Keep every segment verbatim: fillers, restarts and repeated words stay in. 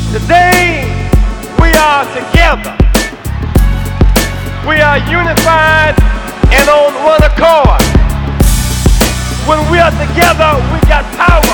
Today we are together. We are unified and on one accord. When we are together, we got power.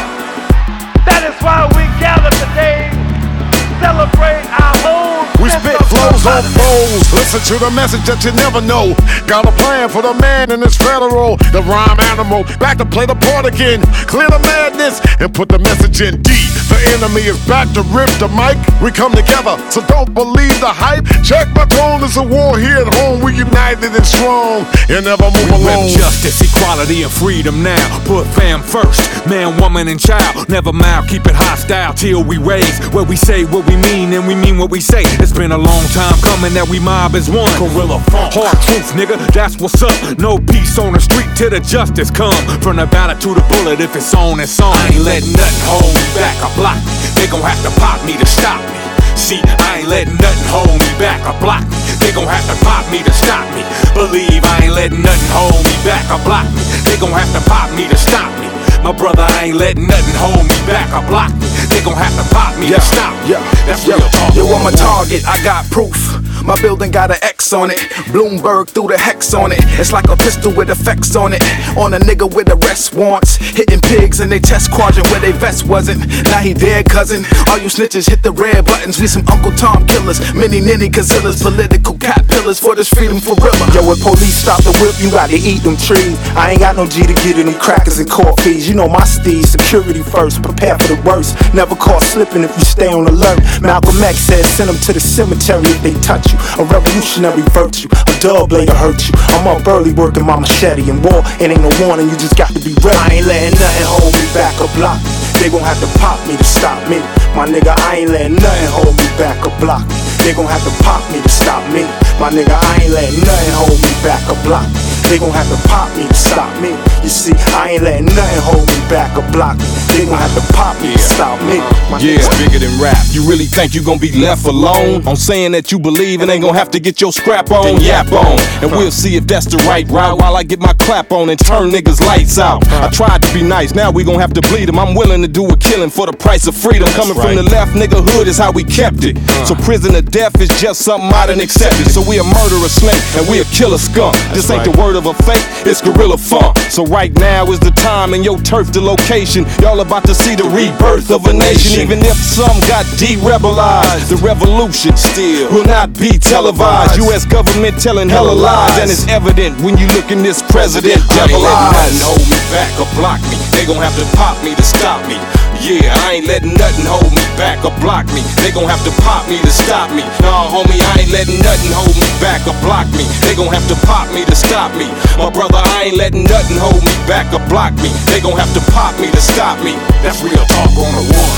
That is why we gather today to celebrate our own. We spit flows on foes. Listen to the message that you never know. Got a plan for the man in this federal. The rhyme animal, back to play the part again. Clear the madness and put the message in deep. The enemy is back to rip the mic. We come together, so don't believe the hype. Check my tone, it's a war here at home. We united and strong and never move we alone. Rep justice, equality, and freedom now. Put fam first, man, woman, and child. Never mild, keep it hostile till we raise. Where we say what we mean and we mean what we say. It's been a long time coming that we mob as one. Gorilla funk, hard truth, nigga, that's what's up. No peace on the street till the justice come. From the ballot to the bullet, if it's on, it's on. I ain't letting nothing hold me back or block me. They gon' have to pop me to stop me. See, I ain't letting nothing hold me back or block me. They gon' have to pop me to stop me. Believe I ain't letting nothing hold me back or block me. They gon' have to pop me to stop me. My brother, I ain't letting nothing hold me back or block me. They gon' have to pop me yeah, to stop me. Yeah, That's yeah. real talk. Yo, I'm a target, I got proof. My building got an X on it. Bloomberg threw the hex on it. It's like a pistol with effects on it. On a nigga with arrest warrants. Hitting pigs in they chest quadrant where they vest wasn't. Now he dead, cousin. All you snitches hit the red buttons. We some Uncle Tom killers. Mini ninny Godzillas. Political caterpillars for this freedom for real. Yo, when police stop the whip, you gotta eat them trees. I ain't got no G to get in them crackers and court fees. You know my steez, security first, prepare for the worst. Never caught slipping if you stay on alert. Malcolm X said send them to the cemetery if they touch you. A revolutionary virtue, a dub blade to hurt you. I'm up early working my machete and war. It ain't no warning, you just got to be ready. I ain't letting nothing hold me back or block me. They gon' have to pop me to stop me. My nigga, I ain't letting nothing hold me back or block me. They gon' have to pop me to stop me. My nigga, I ain't letting nothing hold me back or block me. They gon' have to pop me to stop me. You see, I ain't letting nothing hold me back or block me. They gon' have to pop me to stop me. My Yeah, nigga. it's bigger than rap. You really think you gon' be left alone? On saying that you believe and ain't gon' have to get your scrap on, yap on. And we'll see if that's the right route while I get my clap on and turn niggas lights out. I tried to be nice, now we gon' have to bleed them. I'm willing to do a killing for the price of freedom. Coming from the left, nigga, hood is how we kept it. So prison or death is just something I done accepted. So we a murderer snake and we a killer skunk. This ain't the word of a fake, it's gorilla funk. So right now is the time and your turf the location. Y'all about to see the rebirth of a nation. Even if some got de-rebelized, the revolution still will not be televised. U S government telling hella lies, and it's evident when you look in this president devil eyes. Nothing hold me back or block me. They gon' have to pop me to stop me. Yeah, I ain't letting nothing hold me back or block me. They gon' have to pop me to stop me. Nah, homie, I ain't letting nothing hold me back or block me. They gon' have to pop me to stop me. My brother, I ain't letting nothing hold me back or block me. They gon' have to pop me to stop me. That's real talk on the one.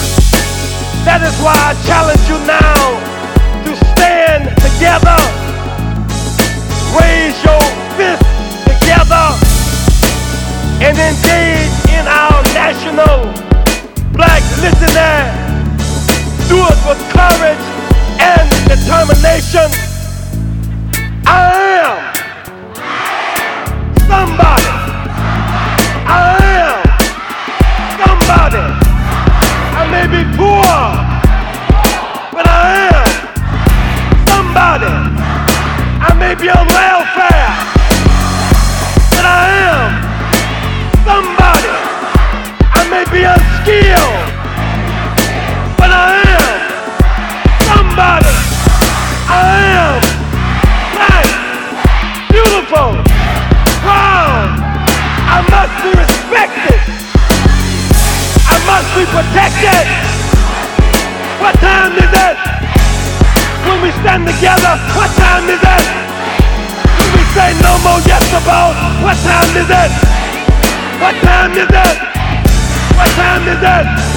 That is why I challenge you now to stand together, raise your fists together, and engage in our national Black Listener. Do it with courage and determination. I am somebody. I am somebody. I may be poor, but I am somebody. I may be on welfare, but I am somebody. I may be unskilled, but I am somebody. I am black, beautiful, proud. I must be respected. I must be protected. What time is it? When we stand together, what time is it? When we say no more yes about, what time is it? What time is it? What time is it?